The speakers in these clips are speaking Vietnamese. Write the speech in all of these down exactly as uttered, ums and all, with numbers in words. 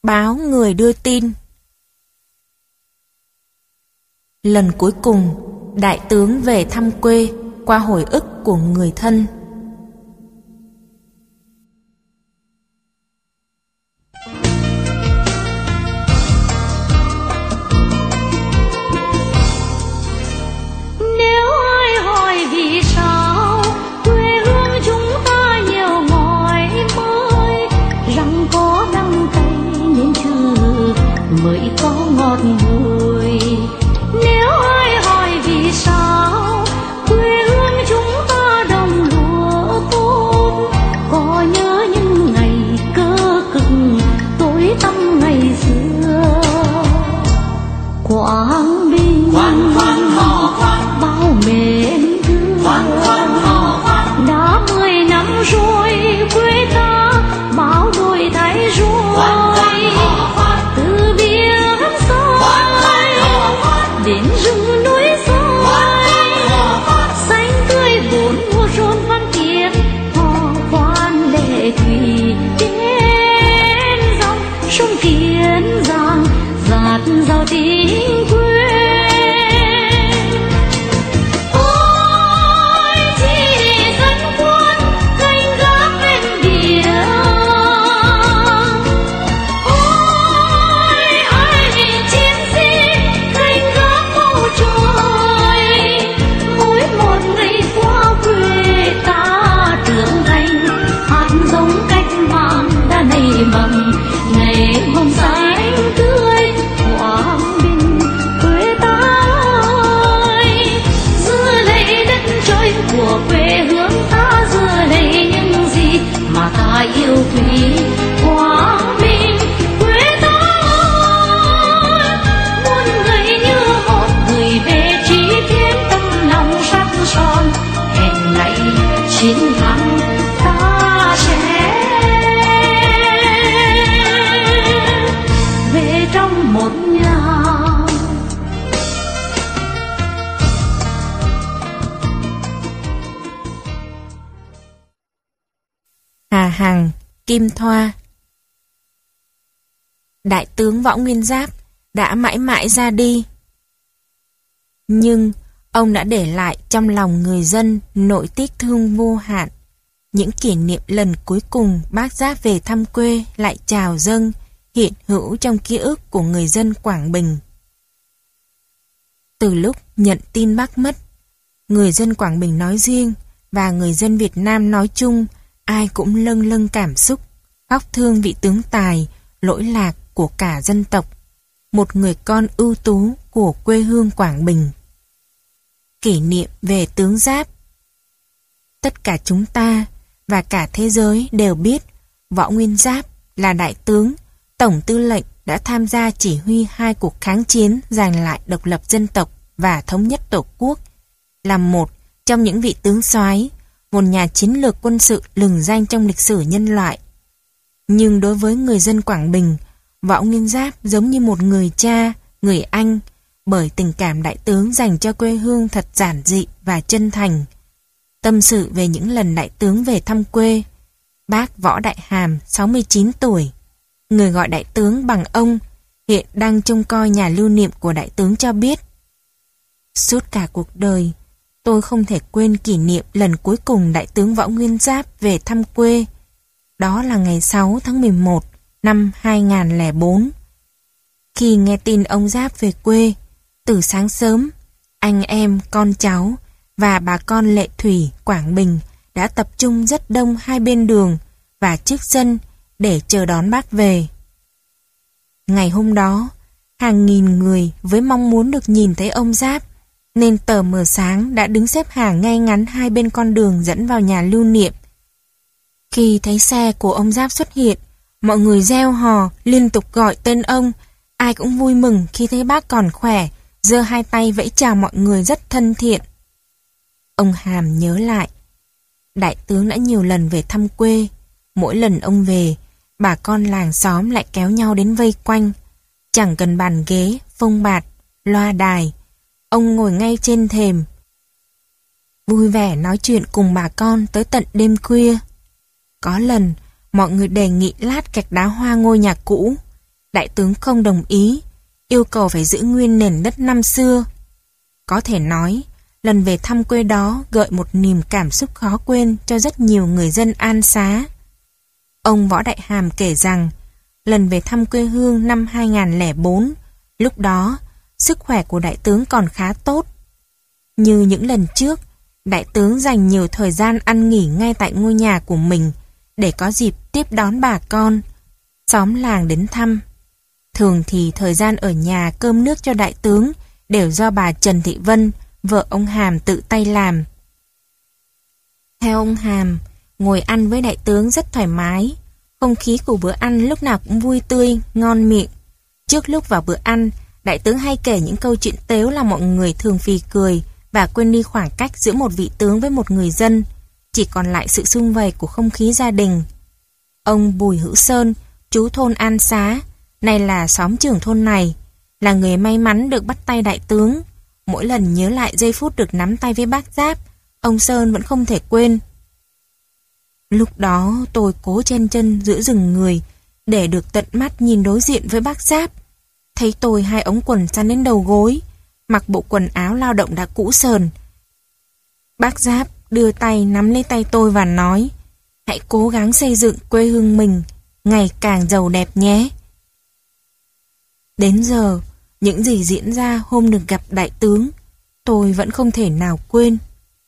báo người đưa tin. Lần cuối cùng, đại tướng về thăm quê qua hồi ức của người thân. mới có ngọt bùi. Nếu ai hỏi vì sao quê hương chúng ta đồng lúa tốt, có nhớ những ngày cơ cực tối tăm ngày xưa. Quảng Bình khoan khoan hò khoan, bao mến thương khoan khoan hò khoan, đã mười năm rồi quê ta bao đổi thay rồi. Đến rừng núi soi xanh tươi bốn mùa rộn văn tiếng hò khoan lệ thủy đến dòng sông Kiên Giang dạt dào tình quê. Ôi chỉ dân quân canh gác bên biển, ôi ai chiến sĩ canh gác trời. Mỗi một ngày qua quê ta trưởng thành, hạt giống cách mạng đã nảy mầm, ngày hôm xanh tươi Quảng Bình quê ta ơi. Giữ lấy đất trời của quê hương ta, giữ lấy những gì mà ta yêu quý. Quảng Bình quê ta ơi, muôn người như một gửi về trí thiên tâm lòng sắc son. Hẹn ngày chiến thắng ta sẽ về trong một nhà. Hà Hằng, Kim Thoa. Đại tướng Võ Nguyên Giáp đã mãi mãi ra đi, nhưng ông đã để lại trong lòng người dân nỗi tiếc thương vô hạn. Những kỷ niệm lần cuối cùng bác Giáp về thăm quê lại trào dâng, hiện hữu trong ký ức của người dân Quảng Bình. Từ lúc nhận tin bác mất, người dân Quảng Bình nói riêng và người dân Việt Nam nói chung, ai cũng lâng lâng cảm xúc, khóc thương vị tướng tài, lỗi lạc của cả dân tộc, một người con ưu tú của quê hương Quảng Bình. Kỷ niệm về tướng Giáp. Tất cả chúng ta và cả thế giới đều biết Võ Nguyên Giáp là đại tướng, tổng tư lệnh đã tham gia chỉ huy hai cuộc kháng chiến giành lại độc lập dân tộc và thống nhất tổ quốc, là một trong những vị tướng soái, một nhà chiến lược quân sự lừng danh trong lịch sử nhân loại. Nhưng đối với người dân Quảng Bình, Võ Nguyên Giáp giống như một người cha, người anh, bởi tình cảm đại tướng dành cho quê hương thật giản dị và chân thành. Tâm sự về những lần đại tướng về thăm quê, bác Võ Đại Hàm, sáu mươi chín tuổi, người gọi đại tướng bằng ông, hiện đang trông coi nhà lưu niệm của đại tướng cho biết: suốt cả cuộc đời, tôi không thể quên kỷ niệm lần cuối cùng đại tướng Võ Nguyên Giáp về thăm quê. Đó là ngày sáu tháng mười một năm hai nghìn không trăm lẻ bốn. Khi nghe tin ông Giáp về quê, từ sáng sớm, anh em, con cháu và bà con Lệ Thủy, Quảng Bình đã tập trung rất đông hai bên đường và trước sân để chờ đón bác về. Ngày hôm đó, hàng nghìn người với mong muốn được nhìn thấy ông Giáp, nên tờ mờ sáng đã đứng xếp hàng ngay ngắn hai bên con đường dẫn vào nhà lưu niệm. Khi thấy xe của ông Giáp xuất hiện, mọi người reo hò, liên tục gọi tên ông. Ai cũng vui mừng khi thấy bác còn khỏe, giơ hai tay vẫy chào mọi người rất thân thiện. Ông Hàm nhớ lại, đại tướng đã nhiều lần về thăm quê. Mỗi lần ông về, bà con làng xóm lại kéo nhau đến vây quanh. Chẳng cần bàn ghế, phông bạt, loa đài, ông ngồi ngay trên thềm, vui vẻ nói chuyện cùng bà con tới tận đêm khuya. Có lần, mọi người đề nghị lát gạch đá hoa ngôi nhà cũ, đại tướng không đồng ý, yêu cầu phải giữ nguyên nền đất năm xưa. Có thể nói, lần về thăm quê đó gợi một niềm cảm xúc khó quên cho rất nhiều người dân An Xá. Ông Võ Đại Hàm kể rằng, lần về thăm quê hương năm hai nghìn không trăm lẻ bốn, lúc đó, sức khỏe của đại tướng còn khá tốt. Như những lần trước, đại tướng dành nhiều thời gian ăn nghỉ ngay tại ngôi nhà của mình để có dịp tiếp đón bà con, xóm làng đến thăm. Thường thì thời gian ở nhà cơm nước cho đại tướng đều do bà Trần Thị Vân, vợ ông Hàm tự tay làm. Theo ông Hàm, ngồi ăn với đại tướng rất thoải mái, không khí của bữa ăn lúc nào cũng vui tươi, ngon miệng. Trước lúc vào bữa ăn, đại tướng hay kể những câu chuyện tếu làm mọi người thường phì cười và quên đi khoảng cách giữa một vị tướng với một người dân, chỉ còn lại sự sum vầy của không khí gia đình. Ông Bùi Hữu Sơn, chú thôn An Xá, nay là xóm trưởng thôn này, là người may mắn được bắt tay đại tướng. Mỗi lần nhớ lại giây phút được nắm tay với bác Giáp, ông Sơn vẫn không thể quên. Lúc đó tôi cố chen chân giữa rừng người để được tận mắt nhìn đối diện với bác Giáp. Thấy tôi hai ống quần săn đến đầu gối, mặc bộ quần áo lao động đã cũ sờn. Bác Giáp đưa tay nắm lấy tay tôi và nói, hãy cố gắng xây dựng quê hương mình ngày càng giàu đẹp nhé. Đến giờ, những gì diễn ra hôm được gặp đại tướng, tôi vẫn không thể nào quên.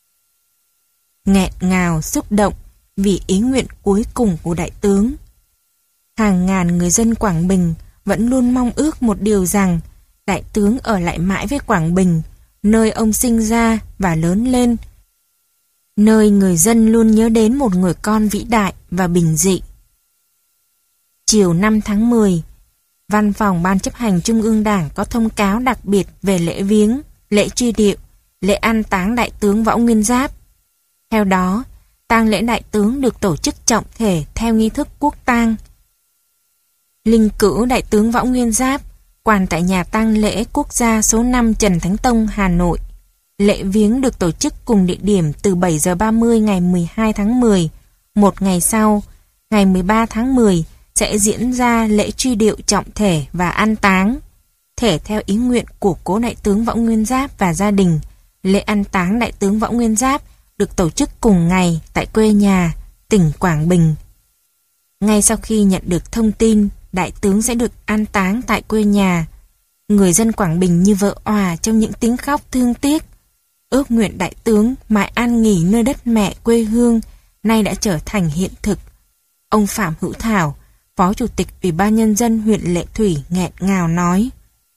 Nghẹn ngào xúc động vì ý nguyện cuối cùng của đại tướng. Hàng ngàn người dân Quảng Bình vẫn luôn mong ước một điều rằng đại tướng ở lại mãi với Quảng Bình, nơi ông sinh ra và lớn lên, nơi người dân luôn nhớ đến một người con vĩ đại và bình dị. Chiều năm tháng mười, Văn phòng Ban chấp hành Trung ương Đảng có thông cáo đặc biệt về lễ viếng, lễ truy điệu, lễ an táng đại tướng Võ Nguyên Giáp. Theo đó, tang lễ đại tướng được tổ chức trọng thể theo nghi thức quốc tang. Linh cữu đại tướng Võ Nguyên Giáp quan tại nhà tang lễ quốc gia số năm Trần Thánh Tông, Hà Nội. Lễ viếng được tổ chức cùng địa điểm từ bảy giờ ba mươi ngày mười hai tháng mười. Một ngày sau, ngày mười ba tháng mười, sẽ diễn ra lễ truy điệu trọng thể và an táng. Thể theo ý nguyện của cố đại tướng Võ Nguyên Giáp và gia đình, lễ an táng đại tướng Võ Nguyên Giáp được tổ chức cùng ngày tại quê nhà, tỉnh Quảng Bình. Ngay sau khi nhận được thông tin đại tướng sẽ được an táng tại quê nhà, người dân Quảng Bình như vỡ òa trong những tiếng khóc thương tiếc. Ước nguyện đại tướng mãi an nghỉ nơi đất mẹ quê hương nay đã trở thành hiện thực. Ông Phạm Hữu Thảo, Phó Chủ tịch Ủy ban Nhân dân huyện Lệ Thủy nghẹn ngào nói,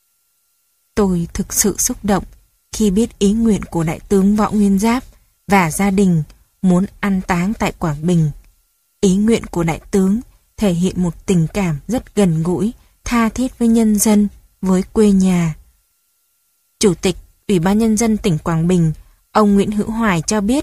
tôi thực sự xúc động khi biết ý nguyện của đại tướng Võ Nguyên Giáp và gia đình muốn an táng tại Quảng Bình. Ý nguyện của đại tướng thể hiện một tình cảm rất gần gũi, tha thiết với nhân dân, với quê nhà. Chủ tịch Ủy ban Nhân dân tỉnh Quảng Bình, ông Nguyễn Hữu Hoài cho biết,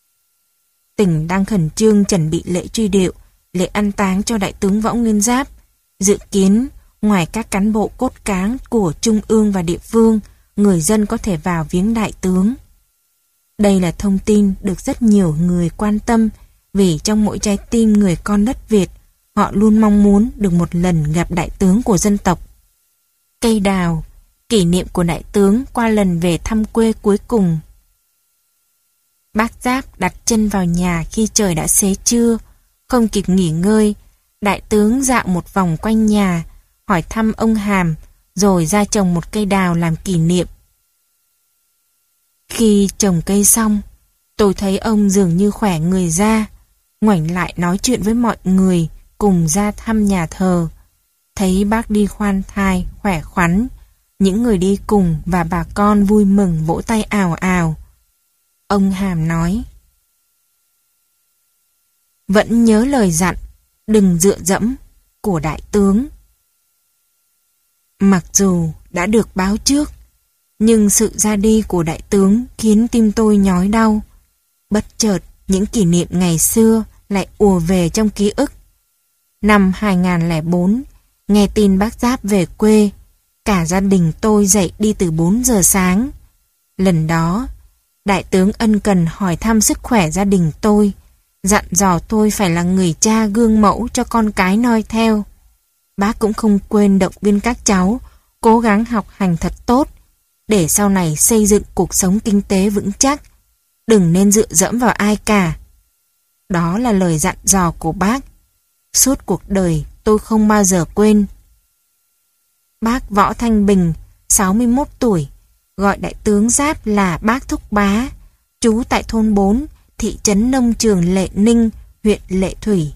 tỉnh đang khẩn trương chuẩn bị lễ truy điệu, lễ an táng cho đại tướng Võ Nguyên Giáp. Dự kiến, ngoài các cán bộ cốt cán của Trung ương và địa phương, người dân có thể vào viếng đại tướng. Đây là thông tin được rất nhiều người quan tâm vì trong mỗi trái tim người con đất Việt, họ luôn mong muốn được một lần gặp đại tướng của dân tộc. Cây đào, kỷ niệm của đại tướng qua lần về thăm quê cuối cùng. Bác Giáp đặt chân vào nhà khi trời đã xế trưa, không kịp nghỉ ngơi, đại tướng dạo một vòng quanh nhà, hỏi thăm ông Hàm, rồi ra trồng một cây đào làm kỷ niệm. Khi trồng cây xong, tôi thấy ông dường như khỏe người ra, ngoảnh lại nói chuyện với mọi người cùng ra thăm nhà thờ. Thấy bác đi khoan thai, khỏe khoắn, những người đi cùng và bà con vui mừng vỗ tay ào ào. Ông Hàm nói, vẫn nhớ lời dặn, đừng dựa dẫm, của đại tướng. Mặc dù đã được báo trước, nhưng sự ra đi của đại tướng khiến tim tôi nhói đau. Bất chợt, những kỷ niệm ngày xưa lại ùa về trong ký ức. Năm hai nghìn không trăm lẻ bốn, nghe tin bác Giáp về quê, cả gia đình tôi dậy đi từ bốn giờ sáng. Lần đó, đại tướng ân cần hỏi thăm sức khỏe gia đình tôi, dặn dò tôi phải là người cha gương mẫu cho con cái noi theo. Bác cũng không quên động viên các cháu cố gắng học hành thật tốt để sau này xây dựng cuộc sống kinh tế vững chắc, đừng nên dựa dẫm vào ai cả. Đó là lời dặn dò của bác. Suốt cuộc đời tôi không bao giờ quên. Bác Võ Thanh Bình, sáu mươi mốt tuổi, gọi đại tướng Giáp là bác Thúc Bá, trú tại thôn bốn, thị trấn Nông Trường Lệ Ninh, huyện Lệ Thủy.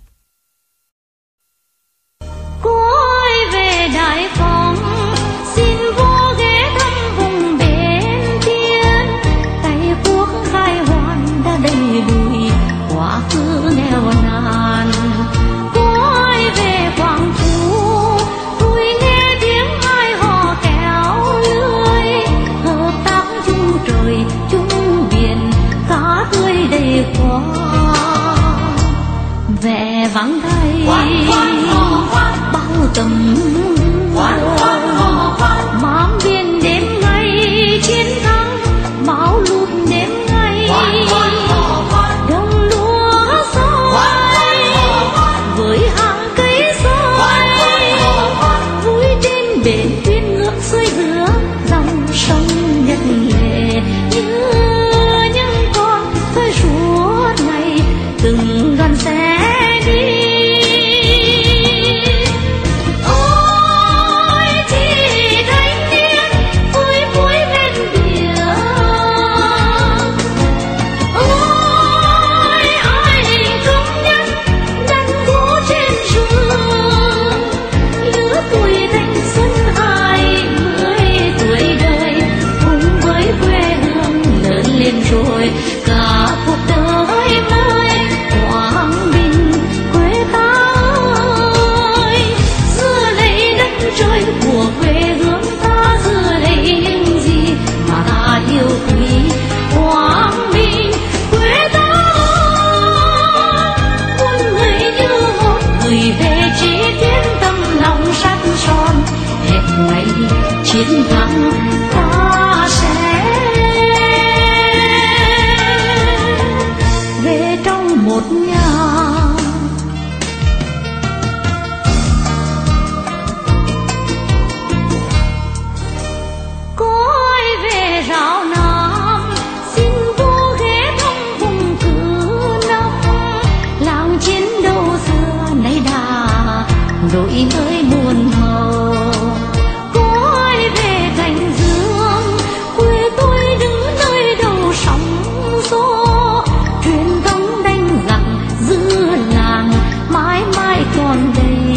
Cối về Đại Phòng, xin vô ghé thăm vùng bên thiên. Tay quốc khai hoan đã đầy đùi quá khứ nghèo nàn. Cối về Quảng Phú, tôi nghe tiếng hai hò kéo lưới. Hợp tác chung trời chung biển, cá tươi đầy khoa. Vẻ vắng thay bao tầm mám biên đêm ngày chiến thắng, máu lụt đêm ngày đồng lúa soi với hàng cây soi vui trên bến thuyền ngược xuôi giữa dòng sông nhật lệ. Như những con thoi suốt ngày từng đoàn xe đi. Rồi cả cuộc đời mới Quảng Bình quê ta ơi, giữa lấy đất trời của quê hương ta, giữa lấy những gì mà ta yêu quý. Quảng Bình quê ta ơi, muôn người như một gửi về chỉ thiên tâm lòng sắt son, hẹn ngày chiến thắng ta sẽ một nhà. Cối về rào Nam, xin vô ghé thăm vùng cử Năm. Làng chiến đấu xưa nay đã đổi mới muôn màu. Cối về Cảnh Dương, quê tôi đứng nơi đầu sóng gió. Truyền thống đánh giặc giữa làng mãi mãi còn đây.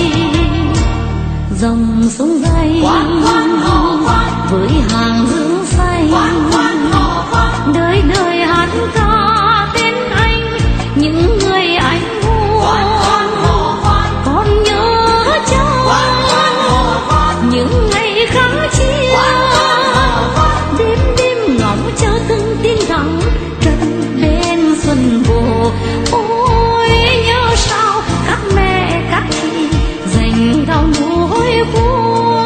Dòng sông dây với hàng hương xanh, đời đời hát ca tên anh, những người anh hùng. Còn nhớ chăng những ngày kháng chiến, đêm đêm ngóng chờ từng tin thắng trận bên xuân vô. Ôi nhớ sao các mẹ các chị dành cao nuôi vuông.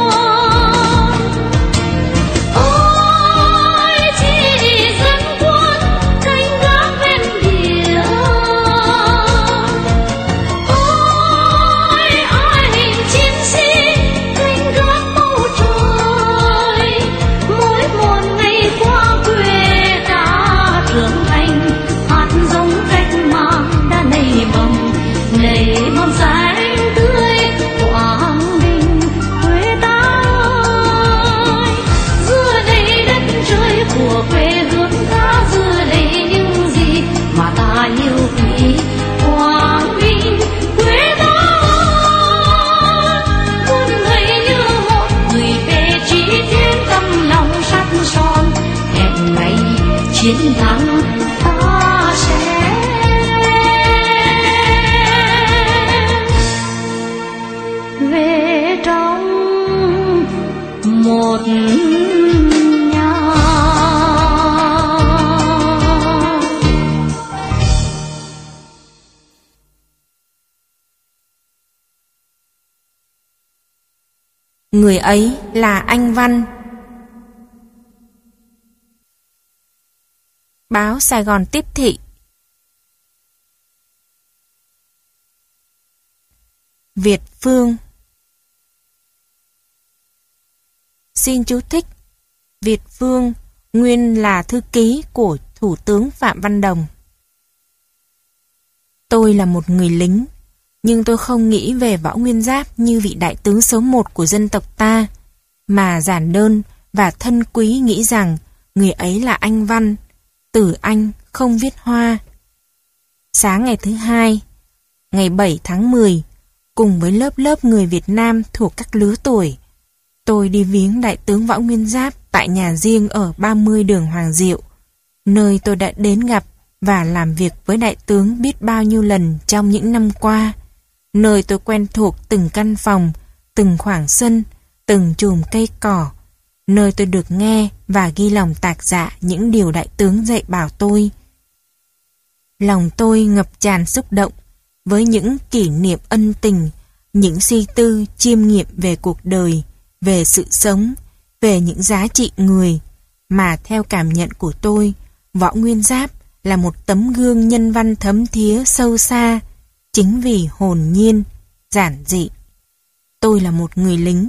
Ôi chị dân quân canh gác bên biển, ôi ai chiến sĩ canh gác bầu trời. Mỗi một ngày qua quê đã trưởng thành, hạt giống cách mạng đã nảy mầm, nảy mầm xanh tươi. Quảng Bình quê ta ơi, giữa đây đất trời của quê hương ta, giữa đây những gì mà ta yêu quý. Quảng Bình quê ta ơi, muôn người như một gửi về chỉ thiên tâm lòng sắt son, hẹn ngày chiến thắng ta sẽ về trong một nhà. Người ấy là anh Văn. Báo Sài Gòn Tiếp Thị. Việt Phương. Xin chú thích. Việt Vương nguyên là thư ký của Thủ tướng Phạm Văn Đồng. Tôi là một người lính, nhưng tôi không nghĩ về Võ Nguyên Giáp như vị đại tướng số một của dân tộc ta, mà giản đơn và thân quý nghĩ rằng người ấy là anh văn, từ anh không viết hoa. Sáng ngày thứ hai, ngày bảy tháng mười, cùng với lớp lớp người Việt Nam thuộc các lứa tuổi, tôi đi viếng đại tướng Võ Nguyên Giáp tại nhà riêng ở ba mươi đường Hoàng Diệu, nơi tôi đã đến gặp và làm việc với đại tướng biết bao nhiêu lần trong những năm qua, nơi tôi quen thuộc từng căn phòng, từng khoảng sân, từng chùm cây cỏ, nơi tôi được nghe và ghi lòng tạc dạ những điều đại tướng dạy bảo tôi. Lòng tôi ngập tràn xúc động với những kỷ niệm ân tình, những suy tư chiêm nghiệm về cuộc đời, về sự sống, về những giá trị người, mà theo cảm nhận của tôi, Võ Nguyên Giáp là một tấm gương nhân văn thấm thía sâu xa, chính vì hồn nhiên, giản dị. Tôi là một người lính.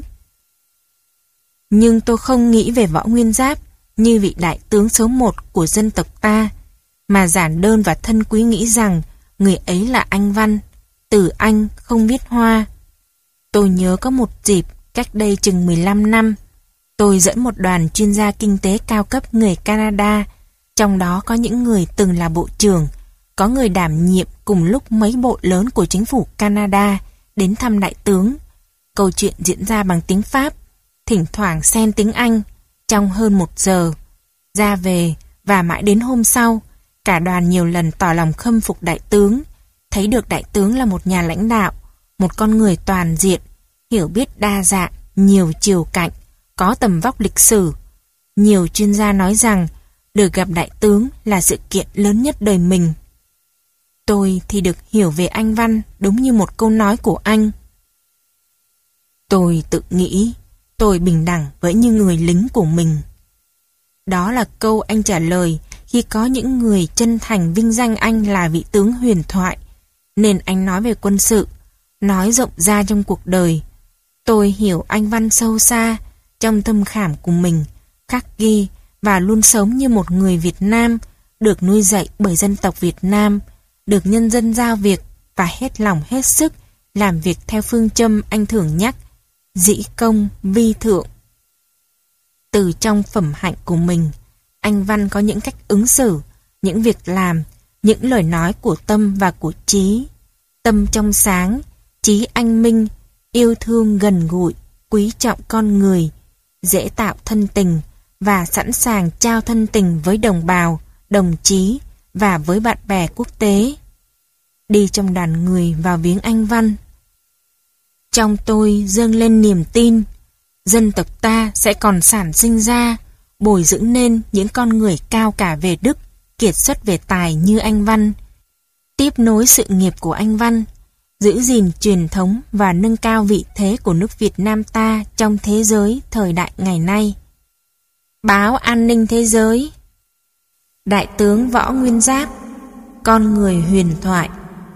Nhưng tôi không nghĩ về Võ Nguyên Giáp như vị đại tướng số một của dân tộc ta, mà giản đơn và thân quý nghĩ rằng người ấy là anh văn, từ anh không viết hoa. Tôi nhớ có một dịp cách đây chừng mười lăm năm, tôi dẫn một đoàn chuyên gia kinh tế cao cấp người Canada, trong đó có những người từng là bộ trưởng, có người đảm nhiệm cùng lúc mấy bộ lớn của chính phủ Canada đến thăm đại tướng. Câu chuyện diễn ra bằng tiếng Pháp, thỉnh thoảng xen tiếng Anh, trong hơn một giờ. Ra về và mãi đến hôm sau, cả đoàn nhiều lần tỏ lòng khâm phục đại tướng, thấy được đại tướng là một nhà lãnh đạo, một con người toàn diện, hiểu biết đa dạng, nhiều chiều cạnh, có tầm vóc lịch sử. Nhiều chuyên gia nói rằng được gặp đại tướng là sự kiện lớn nhất đời mình. Tôi thì được hiểu về anh văn đúng như một câu nói của anh. Tôi tự nghĩ tôi bình đẳng với những người lính của mình. Đó là câu anh trả lời khi có những người chân thành vinh danh anh là vị tướng huyền thoại, nên anh nói về quân sự, nói rộng ra trong cuộc đời. Tôi hiểu anh văn sâu xa trong tâm khảm của mình, khắc ghi và luôn sống như một người Việt Nam, được nuôi dạy bởi dân tộc Việt Nam, được nhân dân giao việc và hết lòng hết sức làm việc theo phương châm anh thường nhắc, dĩ công vi thượng. Từ trong phẩm hạnh của mình, anh văn có những cách ứng xử, những việc làm, những lời nói của tâm và của trí. Tâm trong sáng, trí anh minh, yêu thương gần gũi, quý trọng con người, dễ tạo thân tình và sẵn sàng trao thân tình với đồng bào, đồng chí và với bạn bè quốc tế. Đi trong đoàn người vào viếng anh văn, trong tôi dâng lên niềm tin dân tộc ta sẽ còn sản sinh ra, bồi dưỡng nên những con người cao cả về đức, kiệt xuất về tài như anh văn, tiếp nối sự nghiệp của anh văn, giữ gìn truyền thống và nâng cao vị thế của nước Việt Nam ta trong thế giới thời đại ngày nay. Báo An ninh Thế giới. Đại tướng Võ Nguyên Giáp, con người huyền thoại.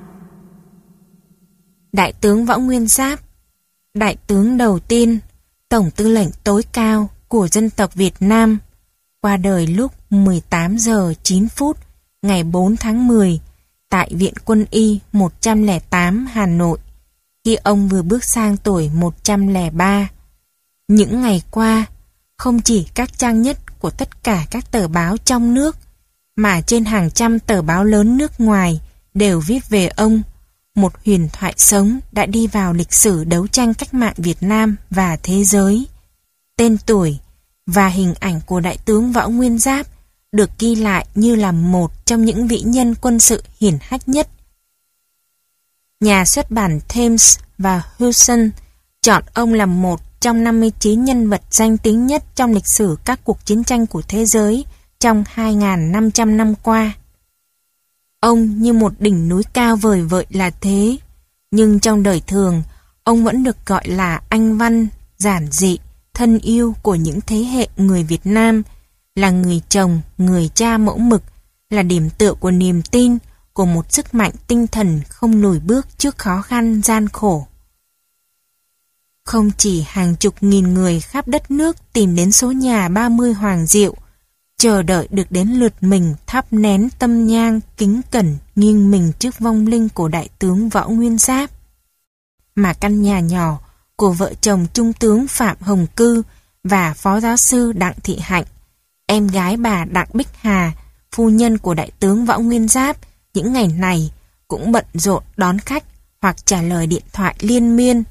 Đại tướng Võ Nguyên Giáp, đại tướng đầu tiên, tổng tư lệnh tối cao của dân tộc Việt Nam, qua đời lúc mười tám giờ chín phút ngày bốn tháng mười tại Viện Quân y một trăm lẻ tám Hà Nội, khi ông vừa bước sang tuổi một trăm lẻ ba. Những ngày qua, không chỉ các trang nhất của tất cả các tờ báo trong nước, mà trên hàng trăm tờ báo lớn nước ngoài đều viết về ông, một huyền thoại sống đã đi vào lịch sử đấu tranh cách mạng Việt Nam và thế giới. Tên tuổi và hình ảnh của đại tướng Võ Nguyên Giáp được ghi lại như là một trong những vĩ nhân quân sự hiển hách nhất. Nhà xuất bản Thames và Hudson chọn ông là một trong năm mươi chín nhân vật danh tiếng nhất trong lịch sử các cuộc chiến tranh của thế giới trong hai nghìn năm trăm năm qua. Ông như một đỉnh núi cao vời vợi là thế, nhưng trong đời thường, ông vẫn được gọi là anh văn, giản dị, thân yêu của những thế hệ người Việt Nam, là người chồng, người cha mẫu mực, là điểm tựa của niềm tin, của một sức mạnh tinh thần không lùi bước trước khó khăn gian khổ. Không chỉ hàng chục nghìn người khắp đất nước tìm đến số nhà ba mươi Hoàng Diệu, chờ đợi được đến lượt mình thắp nén tâm nhang kính cẩn nghiêng mình trước vong linh của đại tướng Võ Nguyên Giáp. Mà căn nhà nhỏ của vợ chồng Trung tướng Phạm Hồng Cư và Phó Giáo sư Đặng Thị Hạnh, em gái bà Đặng Bích Hà, phu nhân của đại tướng Võ Nguyên Giáp, những ngày này cũng bận rộn đón khách hoặc trả lời điện thoại liên miên.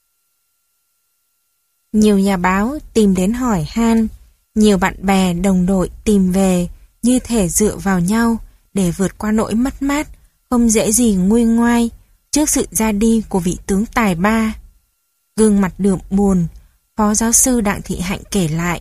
Nhiều nhà báo tìm đến hỏi han, nhiều bạn bè đồng đội tìm về như thể dựa vào nhau để vượt qua nỗi mất mát không dễ gì nguôi ngoai trước sự ra đi của vị tướng tài ba. Gương mặt đượm buồn, Phó Giáo sư Đặng Thị Hạnh kể lại.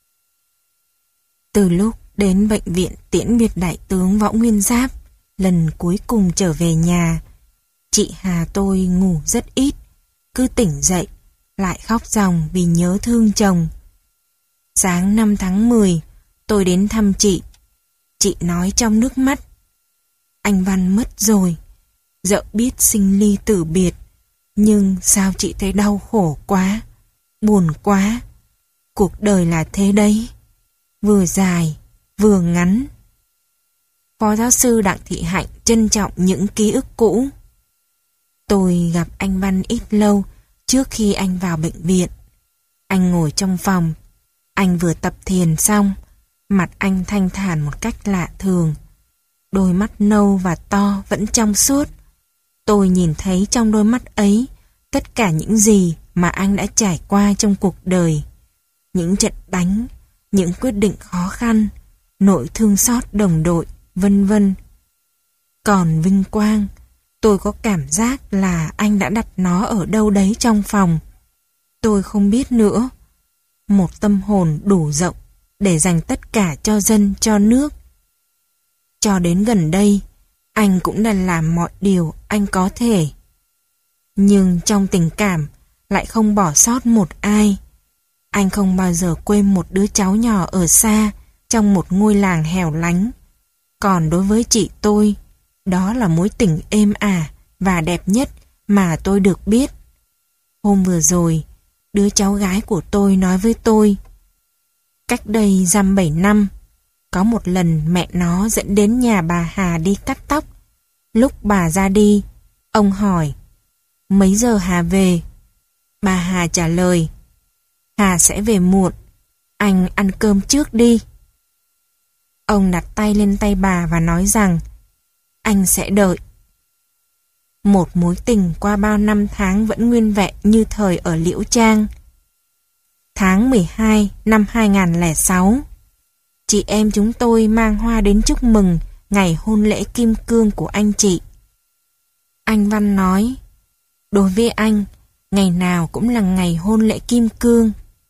Từ lúc đến bệnh viện tiễn biệt đại tướng Võ Nguyên Giáp, lần cuối cùng trở về nhà, chị Hà tôi ngủ rất ít, cứ tỉnh dậy lại khóc ròng vì nhớ thương chồng. Sáng năm tháng mười, tôi đến thăm chị. Chị nói trong nước mắt, anh Văn mất rồi, dẫu biết sinh ly tử biệt, nhưng sao chị thấy đau khổ quá, buồn quá. Cuộc đời là thế đấy, vừa dài, vừa ngắn. Phó Giáo sư Đặng Thị Hạnh trân trọng những ký ức cũ. Tôi gặp anh Văn ít lâu trước khi anh vào bệnh viện. Anh ngồi trong phòng, anh vừa tập thiền xong, mặt anh thanh thản một cách lạ thường. Đôi mắt nâu và to vẫn trong suốt. Tôi nhìn thấy trong đôi mắt ấy tất cả những gì mà anh đã trải qua trong cuộc đời. Những trận đánh, những quyết định khó khăn, nỗi thương xót đồng đội, vân vân. Còn vinh quang, tôi có cảm giác là anh đã đặt nó ở đâu đấy trong phòng. Tôi không biết nữa. Một tâm hồn đủ rộng để dành tất cả cho dân, cho nước. Cho đến gần đây, anh cũng đã làm mọi điều anh có thể. Nhưng trong tình cảm lại không bỏ sót một ai. Anh không bao giờ quên một đứa cháu nhỏ ở xa trong một ngôi làng hẻo lánh. Còn đối với chị tôi, đó là mối tình êm ả và đẹp nhất mà tôi được biết. Hôm vừa rồi, đứa cháu gái của tôi nói với tôi, cách đây dăm bảy năm, có một lần mẹ nó dẫn đến nhà bà Hà đi cắt tóc. Lúc bà ra đi, ông hỏi, mấy giờ Hà về? Bà Hà trả lời, Hà sẽ về muộn, anh ăn cơm trước đi. Ông đặt tay lên tay bà và nói rằng, anh sẽ đợi. Một mối tình qua bao năm tháng vẫn nguyên vẹn như thời ở Liễu Trang. Tháng mười hai năm hai nghìn không trăm lẻ sáu, chị em chúng tôi mang hoa đến chúc mừng ngày hôn lễ kim cương của anh chị. Anh Văn nói, đối với anh, ngày nào cũng là ngày hôn lễ kim cương.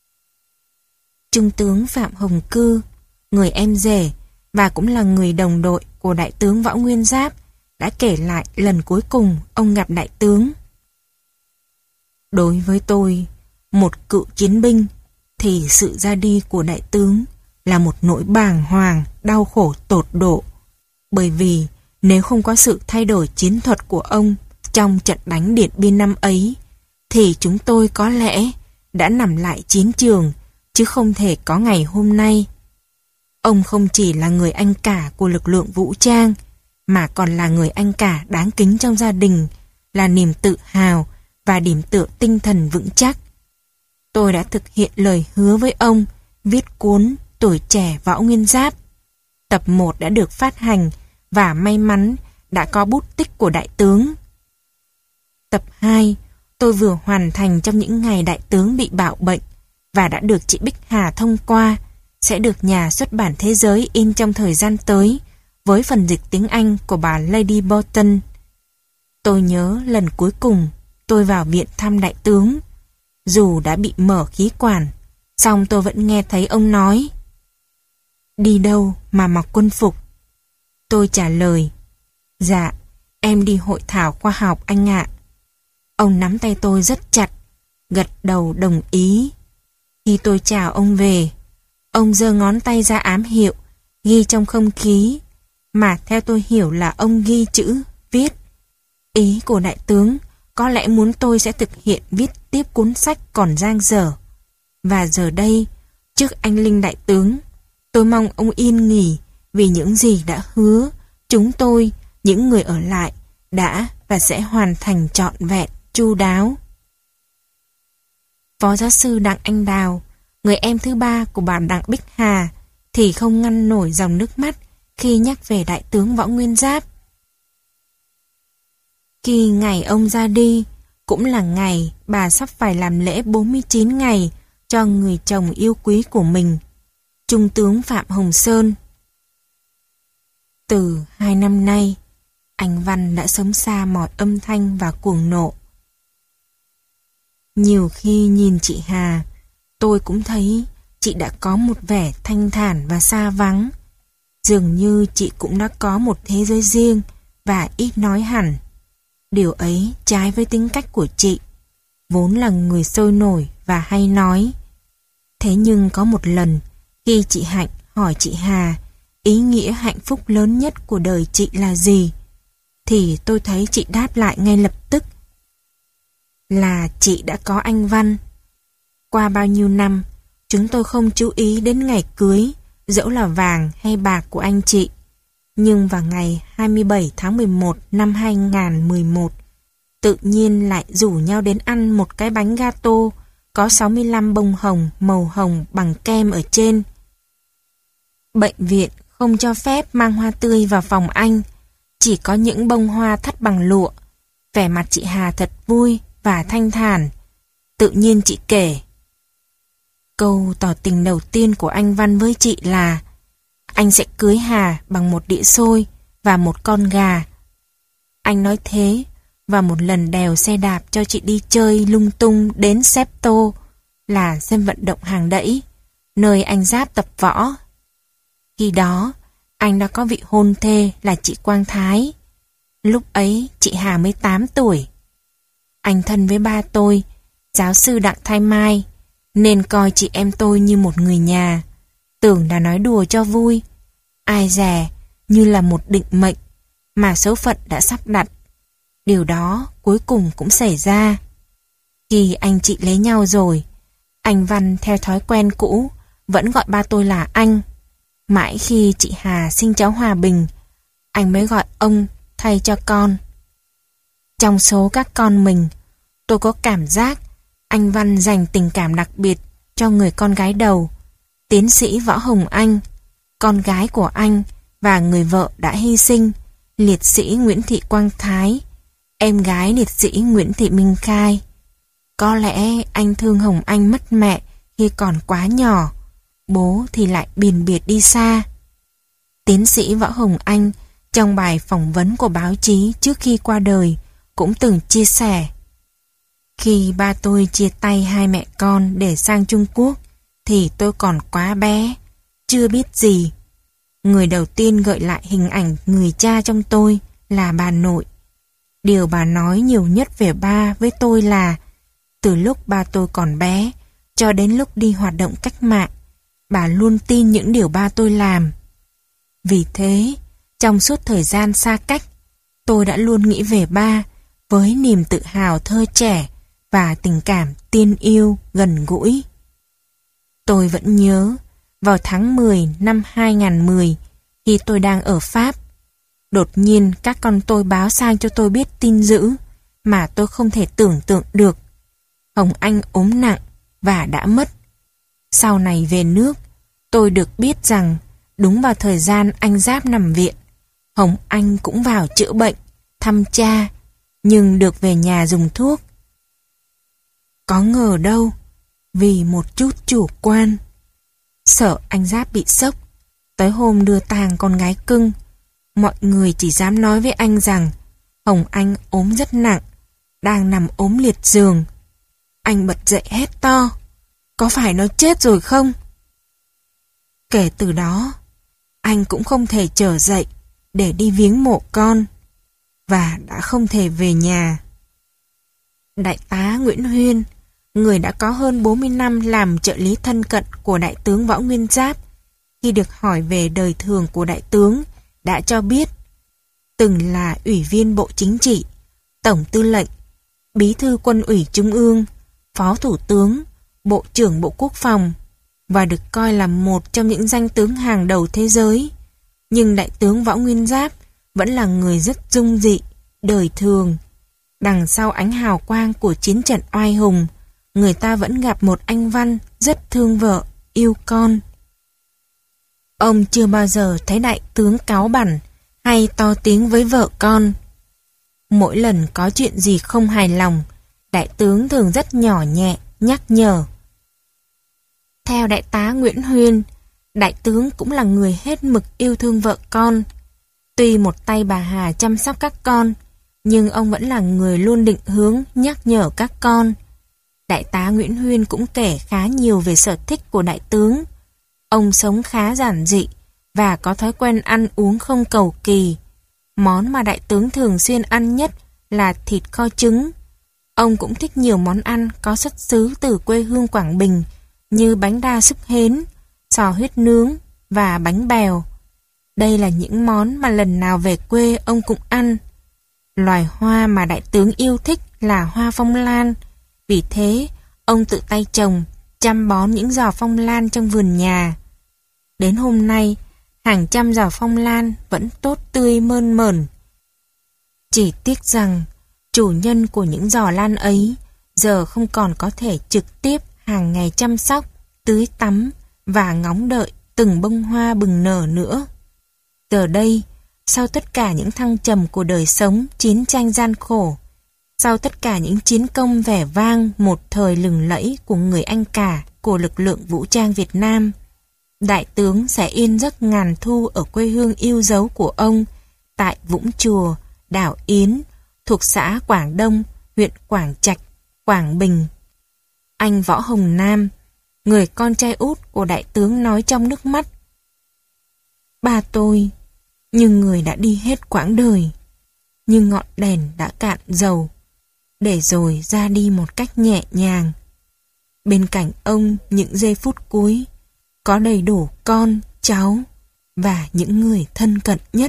Trung tướng Phạm Hồng Cư, người em rể và cũng là người đồng đội của đại tướng Võ Nguyên Giáp, đã kể lại lần cuối cùng ông gặp đại tướng. Đối với tôi, một cựu chiến binh, thì sự ra đi của đại tướng là một nỗi bàng hoàng, đau khổ tột độ. Bởi vì nếu không có sự thay đổi chiến thuật của ông trong trận đánh Điện Biên năm ấy, thì chúng tôi có lẽ đã nằm lại chiến trường, chứ không thể có ngày hôm nay. Ông không chỉ là người anh cả của lực lượng vũ trang, mà còn là người anh cả đáng kính trong gia đình, là niềm tự hào và điểm tựa tinh thần vững chắc. Tôi đã thực hiện lời hứa với ông viết cuốn Tuổi trẻ Võ Nguyên Giáp. Tập một đã được phát hành và may mắn đã có bút tích của đại tướng. Tập hai tôi vừa hoàn thành trong những ngày đại tướng bị bạo bệnh và đã được chị Bích Hà thông qua, sẽ được nhà xuất bản Thế Giới in trong thời gian tới với phần dịch tiếng Anh của bà Lady Bolton. Tôi nhớ lần cuối cùng tôi vào viện thăm đại tướng, dù đã bị mở khí quản, song tôi vẫn nghe thấy ông nói, đi đâu mà mặc quân phục? Tôi trả lời, dạ, em đi hội thảo khoa học anh ạ. Ông nắm tay tôi rất chặt, gật đầu đồng ý. Khi tôi chào ông về, ông giơ ngón tay ra ám hiệu, ghi trong không khí, mà theo tôi hiểu là ông ghi chữ, viết. Ý của đại tướng có lẽ muốn tôi sẽ thực hiện viết tiếp cuốn sách còn dang dở. Và giờ đây, trước anh linh đại tướng, tôi mong ông yên nghỉ vì những gì đã hứa, chúng tôi, những người ở lại, đã và sẽ hoàn thành trọn vẹn, chu đáo. Phó giáo sư Đặng Anh Đào, người em thứ ba của bà Đặng Bích Hà, thì không ngăn nổi dòng nước mắt khi nhắc về đại tướng Võ Nguyên Giáp. Khi ngày ông ra đi, cũng là ngày bà sắp phải làm lễ bốn mươi chín ngày cho người chồng yêu quý của mình, Trung tướng Phạm Hồng Sơn. Từ hai năm nay, anh Văn đã sống xa mọi âm thanh và cuồng nộ. Nhiều khi nhìn chị Hà, tôi cũng thấy chị đã có một vẻ thanh thản và xa vắng. Dường như chị cũng đã có một thế giới riêng và ít nói hẳn. Điều ấy trái với tính cách của chị, vốn là người sôi nổi và hay nói. Thế nhưng có một lần, khi chị Hạnh hỏi chị Hà ý nghĩa hạnh phúc lớn nhất của đời chị là gì, thì tôi thấy chị đáp lại ngay lập tức là chị đã có anh Văn. Qua bao nhiêu năm, chúng tôi không chú ý đến ngày cưới, dẫu là vàng hay bạc của anh chị. Nhưng vào ngày hai mươi bảy tháng mười một năm hai nghìn không trăm mười một, tự nhiên lại rủ nhau đến ăn một cái bánh gato có sáu mươi lăm bông hồng màu hồng bằng kem ở trên. Bệnh viện không cho phép mang hoa tươi vào phòng anh, chỉ có những bông hoa thắt bằng lụa. Vẻ mặt chị Hà thật vui và thanh thản. Tự nhiên chị kể. Câu tỏ tình đầu tiên của anh Văn với chị là: anh sẽ cưới Hà bằng một đĩa xôi và một con gà. Anh nói thế và một lần đèo xe đạp cho chị đi chơi lung tung đến Septo, là sân vận động Hàng Đẫy, nơi anh Giáp tập võ. Khi đó, anh đã có vị hôn thê là chị Quang Thái. Lúc ấy, chị Hà mới tám tuổi. Anh thân với ba tôi, giáo sư Đặng Thái Mai, nên coi chị em tôi như một người nhà. Tưởng là nói đùa cho vui. Ai dè, như là một định mệnh mà số phận đã sắp đặt. Điều đó cuối cùng cũng xảy ra. Khi anh chị lấy nhau rồi, anh Văn theo thói quen cũ vẫn gọi ba tôi là anh. Mãi khi chị Hà sinh cháu Hòa Bình, anh mới gọi ông thay cho con. Trong số các con mình, tôi có cảm giác anh Văn dành tình cảm đặc biệt cho người con gái đầu, tiến sĩ Võ Hồng Anh, con gái của anh và người vợ đã hy sinh, liệt sĩ Nguyễn Thị Quang Thái, em gái liệt sĩ Nguyễn Thị Minh Khai. Có lẽ anh thương Hồng Anh mất mẹ khi còn quá nhỏ, bố thì lại biệt biệt đi xa. Tiến sĩ Võ Hồng Anh trong bài phỏng vấn của báo chí trước khi qua đời cũng từng chia sẻ: khi ba tôi chia tay hai mẹ con để sang Trung Quốc thì tôi còn quá bé, chưa biết gì. Người đầu tiên gợi lại hình ảnh người cha trong tôi là bà nội. Điều bà nói nhiều nhất về ba với tôi là từ lúc ba tôi còn bé cho đến lúc đi hoạt động cách mạng, bà luôn tin những điều ba tôi làm. Vì thế, trong suốt thời gian xa cách, tôi đã luôn nghĩ về ba với niềm tự hào thơ trẻ và tình cảm tiên yêu gần gũi. Tôi vẫn nhớ, vào tháng mười năm hai nghìn không trăm mười, khi tôi đang ở Pháp, đột nhiên các con tôi báo sang cho tôi biết tin dữ mà tôi không thể tưởng tượng được. Hồng Anh ốm nặng và đã mất. Sau này về nước, tôi được biết rằng đúng vào thời gian anh Giáp nằm viện, Hồng Anh cũng vào chữa bệnh, thăm cha, nhưng được về nhà dùng thuốc. Có ngờ đâu, vì một chút chủ quan, sợ anh Giáp bị sốc, tới hôm đưa tang con gái cưng, mọi người chỉ dám nói với anh rằng Hồng Anh ốm rất nặng, đang nằm ốm liệt giường. Anh bật dậy hét to: có phải nó chết rồi không? Kể từ đó, anh cũng không thể trở dậy để đi viếng mộ con, và đã không thể về nhà. Đại tá Nguyễn Huyên, người đã có hơn bốn mươi năm làm trợ lý thân cận của đại tướng Võ Nguyên Giáp, khi được hỏi về đời thường của đại tướng, đã cho biết từng là ủy viên Bộ Chính trị, tổng tư lệnh, Bí thư Quân ủy Trung ương, Phó Thủ tướng, Bộ trưởng Bộ Quốc phòng và được coi là một trong những danh tướng hàng đầu thế giới. Nhưng Đại tướng Võ Nguyên Giáp vẫn là người rất dung dị, đời thường. Đằng sau ánh hào quang của chiến trận oai hùng, người ta vẫn gặp một anh văn rất thương vợ, yêu con. Ông chưa bao giờ thấy đại tướng cáu bẳn hay to tiếng với vợ con. Mỗi lần có chuyện gì không hài lòng, đại tướng thường rất nhỏ nhẹ, nhắc nhở. Theo đại tá Nguyễn Huyên, đại tướng cũng là người hết mực yêu thương vợ con. Tuy một tay bà Hà chăm sóc các con, nhưng ông vẫn là người luôn định hướng, nhắc nhở các con. Đại tá Nguyễn Huyên cũng kể khá nhiều về sở thích của đại tướng. Ông sống khá giản dị và có thói quen ăn uống không cầu kỳ. Món mà đại tướng thường xuyên ăn nhất là thịt kho trứng. Ông cũng thích nhiều món ăn có xuất xứ từ quê hương Quảng Bình như bánh đa súp hến, sò huyết nướng và bánh bèo. Đây là những món mà lần nào về quê ông cũng ăn. Loài hoa mà đại tướng yêu thích là hoa phong lan. Vì thế, ông tự tay trồng, chăm bón những giò phong lan trong vườn nhà. Đến hôm nay, hàng trăm giò phong lan vẫn tốt tươi mơn mởn. Chỉ tiếc rằng, chủ nhân của những giò lan ấy giờ không còn có thể trực tiếp hàng ngày chăm sóc, tưới tắm và ngóng đợi từng bông hoa bừng nở nữa. Giờ đây, sau tất cả những thăng trầm của đời sống, chiến tranh gian khổ, sau tất cả những chiến công vẻ vang một thời lừng lẫy của người anh cả của lực lượng vũ trang Việt Nam, đại tướng sẽ yên giấc ngàn thu ở quê hương yêu dấu của ông tại Vũng Chùa, đảo Yến, thuộc xã Quảng Đông, huyện Quảng Trạch, Quảng Bình. Anh Võ Hồng Nam, người con trai út của đại tướng nói trong nước mắt: Ba tôi, như người đã đi hết quãng đời, như ngọn đèn đã cạn dầu, để rồi ra đi một cách nhẹ nhàng. Bên cạnh ông những giây phút cuối, có đầy đủ con, cháu và những người thân cận nhất.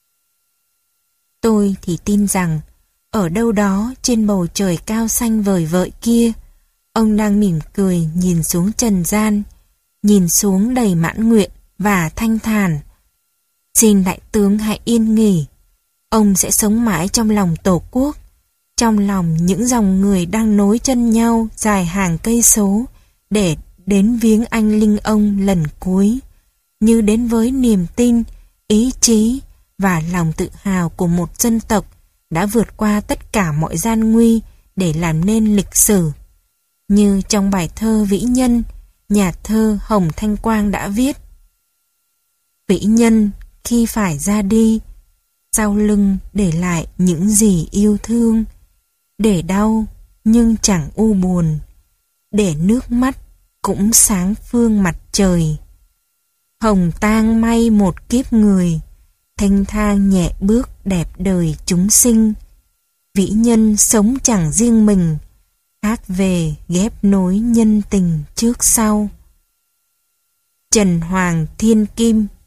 Tôi thì tin rằng, ở đâu đó trên bầu trời cao xanh vời vợi kia, ông đang mỉm cười nhìn xuống trần gian, nhìn xuống đầy mãn nguyện và thanh thản. Xin đại tướng hãy yên nghỉ, ông sẽ sống mãi trong lòng Tổ quốc, trong lòng những dòng người đang nối chân nhau dài hàng cây số để đến viếng anh linh ông lần cuối, như đến với niềm tin, ý chí và lòng tự hào của một dân tộc đã vượt qua tất cả mọi gian nguy để làm nên lịch sử. Như trong bài thơ Vĩ Nhân, nhà thơ Hồng Thanh Quang đã viết: Vĩ nhân khi phải ra đi, sau lưng để lại những gì yêu thương, để đau nhưng chẳng u buồn, để nước mắt cũng sáng phương mặt trời. Hồng tang may một kiếp người, thanh thang nhẹ bước đẹp đời chúng sinh. Vĩ nhân sống chẳng riêng mình, khác về ghép nối nhân tình trước sau. Trần Hoàng Thiên Kim